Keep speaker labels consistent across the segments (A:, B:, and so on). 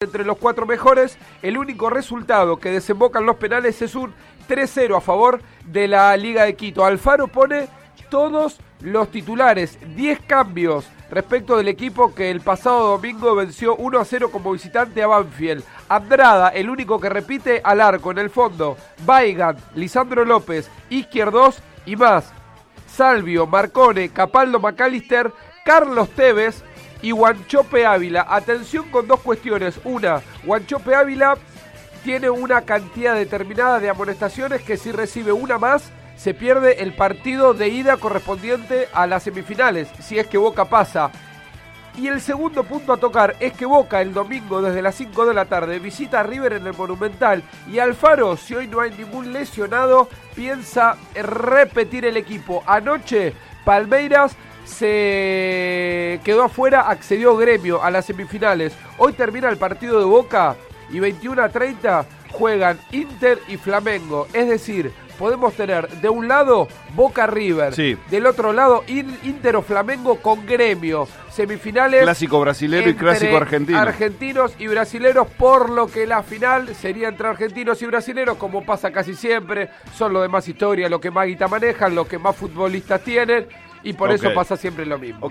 A: entre los 4 mejores. El único resultado que desemboca en los penales es un 3-0 a favor de la Liga de Quito. Alfaro pone todos los titulares, 10 cambios respecto del equipo que el pasado domingo venció 1-0 como visitante a Banfield. Andrada, el único que repite al arco. En el fondo, Weigand, Lisandro López, Izquierdos y más. Salvio, Marcone, Capaldo McAllister, Carlos Tevez y Wanchope Ávila. Atención con 2 cuestiones. Una, Wanchope Ávila tiene una cantidad determinada de amonestaciones que si recibe una más, se pierde el partido de ida correspondiente a las semifinales, si es que Boca pasa. Y el segundo punto a tocar es que Boca el domingo desde las 5 de la tarde visita a River en el Monumental. Y Alfaro, si hoy no hay ningún lesionado, piensa repetir el equipo. Anoche Palmeiras se quedó afuera, accedió Gremio a las semifinales. Hoy termina el partido de Boca y 21:30 juegan Inter y Flamengo. Es decir, podemos tener de un lado Boca River, sí, del otro lado Inter o Flamengo con Gremio. Semifinales.
B: Clásico brasilero y clásico argentino.
A: Argentinos y brasileros, por lo que la final sería entre argentinos y brasileros, como pasa casi siempre. Son los de más historia, los que más guita manejan, los que más futbolistas tienen, y por eso pasa siempre lo mismo.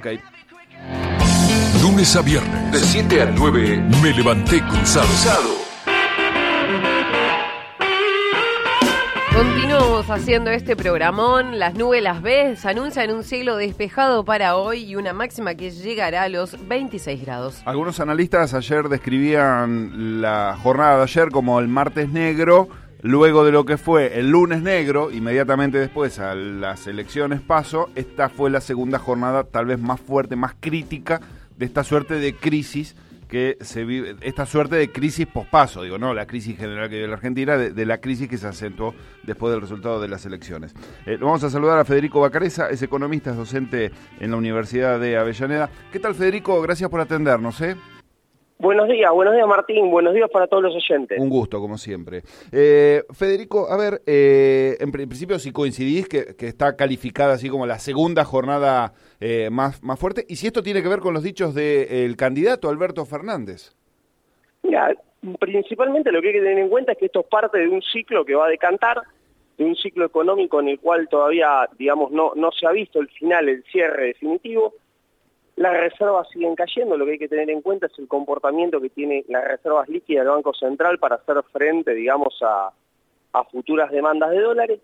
C: Lunes a viernes, de 7 a 9, me levanté cruzado.
D: Continuamos haciendo este programón. Las nubes las ves, anuncian un cielo despejado para hoy y una máxima que llegará a los 26 grados.
B: Algunos analistas ayer describían la jornada de ayer como el martes negro, luego de lo que fue el lunes negro, inmediatamente después a las elecciones PASO. Esta fue la segunda jornada tal vez más fuerte, más crítica de esta suerte de crisis que se vive, esta suerte de crisis pospaso, digo, no la crisis general que vive la Argentina, de la crisis que se acentuó después del resultado de las elecciones. Vamos a saludar a Federico Bacareza, es economista, es docente en la Universidad de Avellaneda. ¿Qué tal, Federico? Gracias por atendernos,
E: Buenos días Martín, buenos días para todos los oyentes.
B: Un gusto, como siempre. Federico, a ver, en principio si coincidís que está calificada así como la segunda jornada más fuerte, y si esto tiene que ver con los dichos del candidato Alberto Fernández.
E: Mira, principalmente lo que hay que tener en cuenta es que esto es parte de un ciclo que va a decantar, de un ciclo económico en el cual todavía, digamos, no se ha visto el final, el cierre definitivo. Las reservas siguen cayendo, lo que hay que tener en cuenta es el comportamiento que tiene las reservas líquidas del Banco Central para hacer frente, digamos, a futuras demandas de dólares.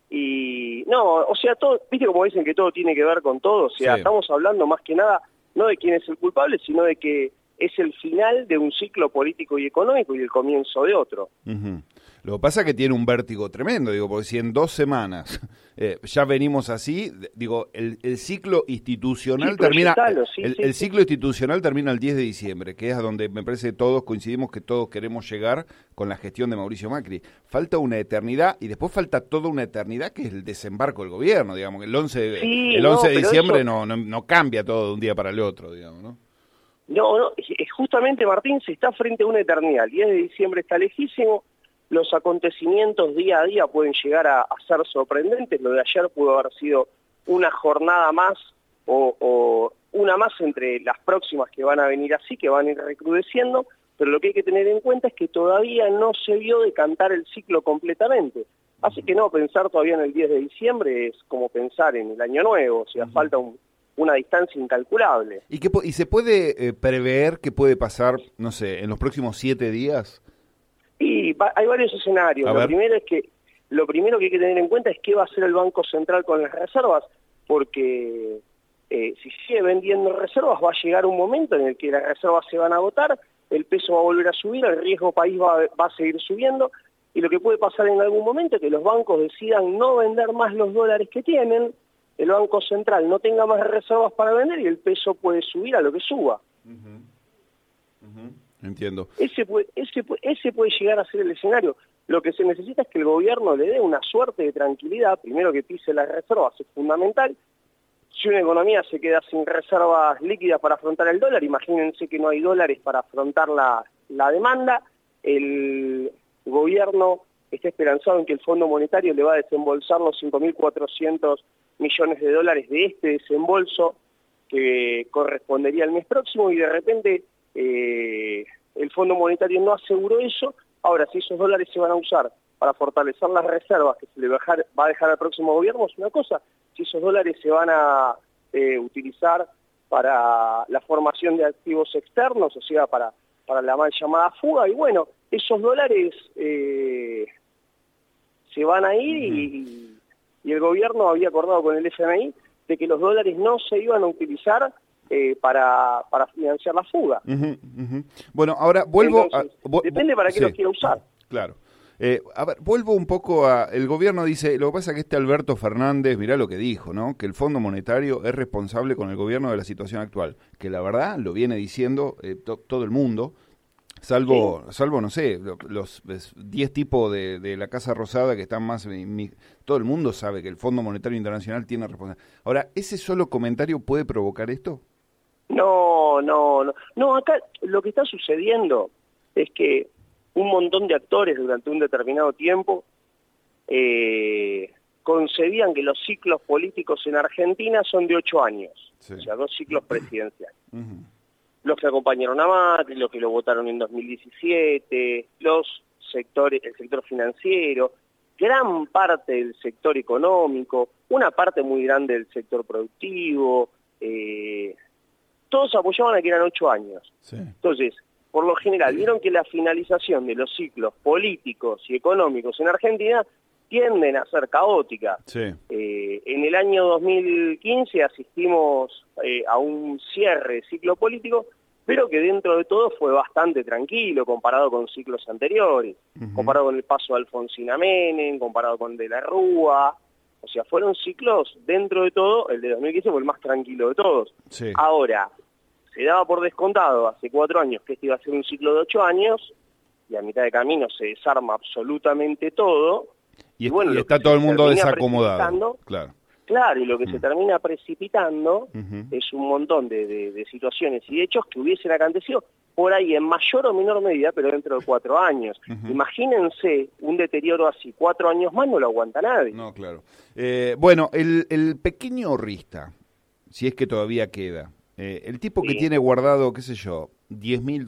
E: Y no, o sea, todo, viste como dicen que todo tiene que ver con todo, o sea, sí, estamos hablando más que nada no de quién es el culpable, sino de que es el final de un ciclo político y económico y el comienzo de otro.
B: Uh-huh. Lo que pasa es que tiene un vértigo tremendo, digo, porque si en 2 semanas ya venimos así, digo, el ciclo institucional el ciclo institucional termina el 10 de diciembre, que es a donde me parece que todos coincidimos que todos queremos llegar con la gestión de Mauricio Macri. Falta una eternidad y después falta toda una eternidad que es el desembarco del gobierno, digamos, el 11 de diciembre eso no cambia todo de un día para el otro, digamos, ¿no?
E: No, justamente, Martín, se está frente a una eternidad. El 10 de diciembre está lejísimo. Los acontecimientos día a día pueden llegar a ser sorprendentes. Lo de ayer pudo haber sido una jornada más o una más entre las próximas que van a venir así, que van a ir recrudeciendo, pero lo que hay que tener en cuenta es que todavía no se vio decantar el ciclo completamente. Así que no, pensar todavía en el 10 de diciembre es como pensar en el año nuevo, o sea, falta una distancia incalculable.
B: ¿Y se puede prever qué puede pasar, no sé, en los próximos 7 días?
E: Y hay varios escenarios. Lo primero que hay que tener en cuenta es qué va a hacer el Banco Central con las reservas, porque si sigue vendiendo reservas va a llegar un momento en el que las reservas se van a agotar, el peso va a volver a subir, el riesgo país va a seguir subiendo, y lo que puede pasar en algún momento es que los bancos decidan no vender más los dólares que tienen, el Banco Central no tenga más reservas para vender y el peso puede subir a lo que suba.
B: Entiendo.
E: Ese puede llegar a ser el escenario. Lo que se necesita es que el gobierno le dé una suerte de tranquilidad, primero que pise las reservas, es fundamental. Si una economía se queda sin reservas líquidas para afrontar el dólar, imagínense que no hay dólares para afrontar la demanda, el gobierno está esperanzado en que el Fondo Monetario le va a desembolsar los 5.400 millones de dólares de este desembolso que correspondería al mes próximo, y de repente el Fondo Monetario no aseguró eso. Ahora, si esos dólares se van a usar para fortalecer las reservas que se le va a dejar al próximo gobierno, es una cosa. Si esos dólares se van a utilizar para la formación de activos externos, o sea, para la mal llamada fuga, y bueno, esos dólares se van a ir y el gobierno había acordado con el FMI de que los dólares no se iban a utilizar para financiar la fuga.
B: Bueno, ahora vuelvo
E: Entonces, depende para qué los quiera usar.
B: Claro. A ver, vuelvo un poco el gobierno dice, lo que pasa es que Alberto Fernández, mirá lo que dijo, ¿no? Que el Fondo Monetario es responsable con el gobierno de la situación actual, que la verdad lo viene diciendo todo el mundo, salvo, no sé, los 10 tipos de la Casa Rosada que están más, todo el mundo sabe que el Fondo Monetario Internacional tiene responsabilidad. Ahora, ¿ese solo comentario puede provocar esto?
E: No, acá lo que está sucediendo es que un montón de actores durante un determinado tiempo concebían que los ciclos políticos en Argentina son de 8 años, o sea, 2 ciclos presidenciales. Los que acompañaron a Macri, los que lo votaron en 2017, el sector financiero, gran parte del sector económico, una parte muy grande del sector productivo, todos apoyaban a que eran 8 años. Sí. Entonces, por lo general, vieron que la finalización de los ciclos políticos y económicos en Argentina tienden a ser caóticas. Sí. En el año 2015 asistimos a un cierre de ciclo político, pero que dentro de todo fue bastante tranquilo comparado con ciclos anteriores, comparado con el paso de Alfonsín a Menem, comparado con De la Rúa. O sea, fueron ciclos, dentro de todo, el de 2015 fue el más tranquilo de todos. Sí. Ahora, se daba por descontado hace 4 años que este iba a ser un ciclo de 8 años, y a mitad de camino se desarma absolutamente todo. Y bueno, y
B: está todo el mundo desacomodado.
E: Claro, y lo que se termina precipitando es un montón de situaciones y de hechos que hubiesen acontecido por ahí en mayor o menor medida, pero dentro de 4 años. Imagínense un deterioro así, 4 años más no lo aguanta nadie.
B: No, claro. Bueno, el pequeño ahorrista, si es que todavía queda, el tipo que tiene guardado, qué sé yo, $10.000,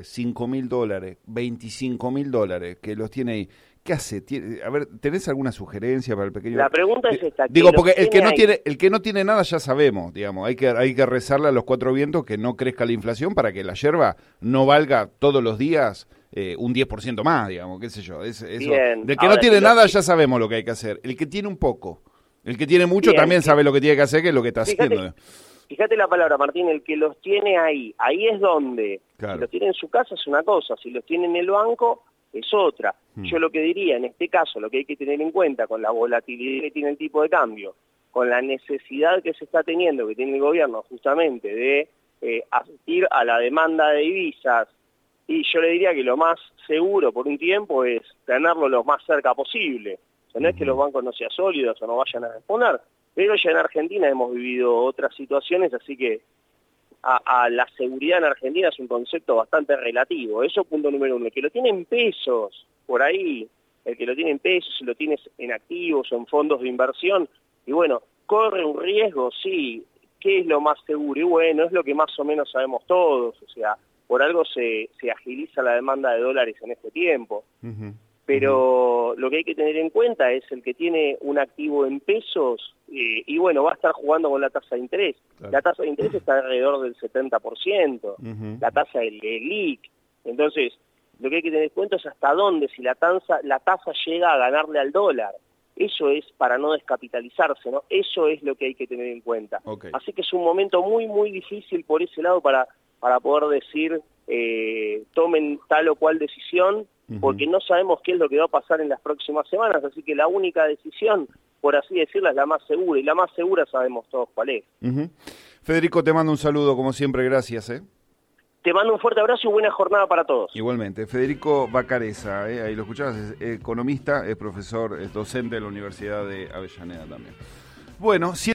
B: $5.000, $25.000, que los tiene ahí, ¿qué hace? A ver, ¿tenés alguna sugerencia para el pequeño?
E: La pregunta es esta.
B: Digo, porque el que no tiene nada ya sabemos, digamos, hay que rezarle a los 4 vientos que no crezca la inflación para que la yerba no valga todos los días un 10% más, digamos, qué sé yo. Eso. Del que no tiene nada ya sabemos lo que hay que hacer. El que tiene un poco, el que tiene mucho también sabe lo que tiene que hacer, que es lo que está haciendo.
E: Fíjate la palabra, Martín, el que los tiene ahí es donde. Claro. Si los tiene en su casa es una cosa, si los tiene en el banco es otra. Yo lo que diría, en este caso, lo que hay que tener en cuenta con la volatilidad que tiene el tipo de cambio, con la necesidad que se está teniendo, que tiene el gobierno justamente de asistir a la demanda de divisas, y yo le diría que lo más seguro por un tiempo es tenerlo lo más cerca posible. O sea, no es que los bancos no sean sólidos o no vayan a responder, pero ya en Argentina hemos vivido otras situaciones, así que a la seguridad en Argentina es un concepto bastante relativo. Eso punto número 1. El que lo tiene en pesos, por ahí, el que lo tiene en pesos, si lo tienes en activos o en fondos de inversión, y bueno, corre un riesgo, sí. ¿Qué es lo más seguro? Y bueno, es lo que más o menos sabemos todos. O sea, por algo se agiliza la demanda de dólares en este tiempo. Pero lo que hay que tener en cuenta es el que tiene un activo en pesos y bueno, va a estar jugando con la tasa de interés. Claro. La tasa de interés está alrededor del 70%, la tasa del LELIQ. Entonces, lo que hay que tener en cuenta es hasta dónde, si la tasa llega a ganarle al dólar. Eso es para no descapitalizarse, ¿no? Eso es lo que hay que tener en cuenta. Okay. Así que es un momento muy, muy difícil por ese lado para poder decir tomen tal o cual decisión, porque no sabemos qué es lo que va a pasar en las próximas semanas, así que la única decisión, por así decirlo, es la más segura, y la más segura sabemos todos cuál es.
B: Federico, te mando un saludo, como siempre, gracias.
E: Te mando un fuerte abrazo y buena jornada para todos.
B: Igualmente, Federico Bacareza, ahí lo escuchabas, es economista, es profesor, es docente de la Universidad de Avellaneda también. Bueno,